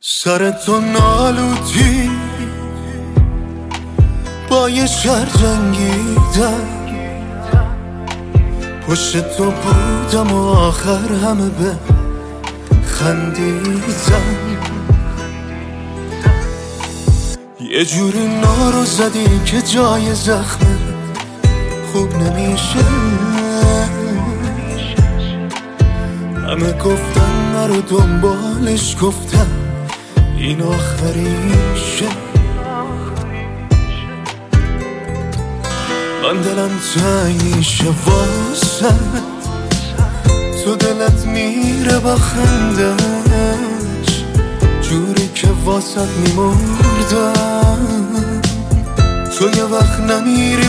سر تو نالودی با یه شهر جنگیدم، پشت تو بودم و آخر همه به خندیدم. یه جوری نارو زدی که جای زخمه خوب نمیشه. همه گفتن نرو دنبالش، گفتم این آخریشه. من دلم تنگ میشه واسه تو، دلت میره با خندش جوری که واسط میمردم. تو یه وقت نمیری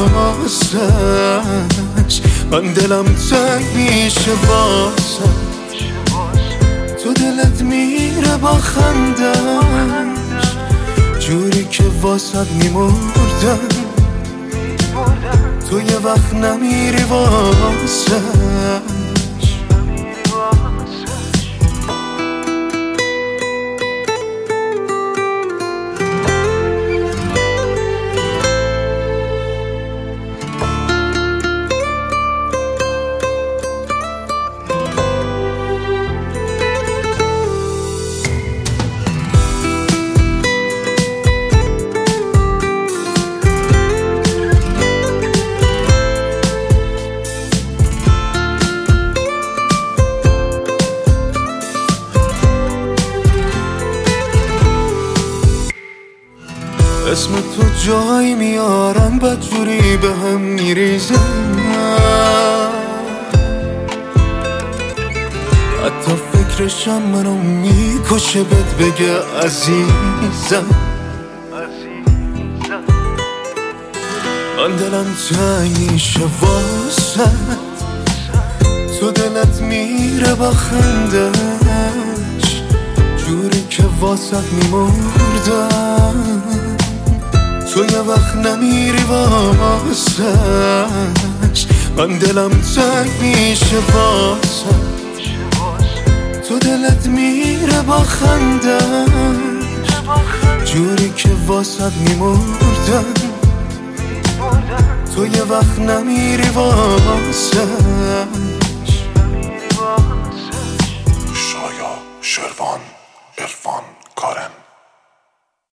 واسش، من دلم تنگ میشه واسه تو، دلت میره با خندش جوری که واسط میمردم. تو یه وقت نمیری واسش. اسم تو جایی میارن بدجوری به هم میریزن، حتی فکرشم منو میکشه بهت بگه عزیزم. من دلم تنگ میشه واسه تو، دلت میره با خندش جوری که واسط میمردم. تو یه وقت نمیری واسش، من دلم تنگ میشه واسه تو، دلت میره با خندش جوری که واسط میمردم. تو یه وقت نمیری واسش. شایا، شروان، عرفان، کارم.